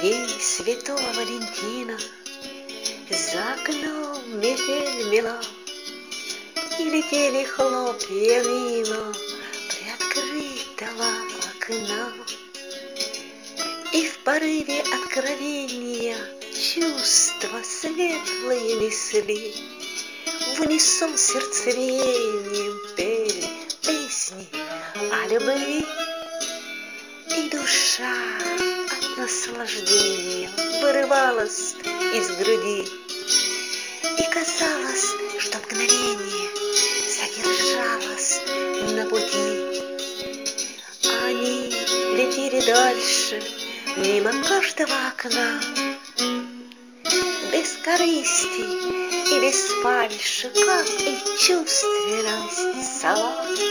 День Святого Валентина, за окном метель мела, и летели хлопья мимо приоткрытого окна. И в порыве откровения чувства светлые несли, в унисон сердцебиением пели песни о любви. И душа от наслаждения вырывалась из груди, и казалось, что мгновение задержалось на пути. Они летели дальше, мимо каждого окна, без корысти и без фальши, как и чувственность сама.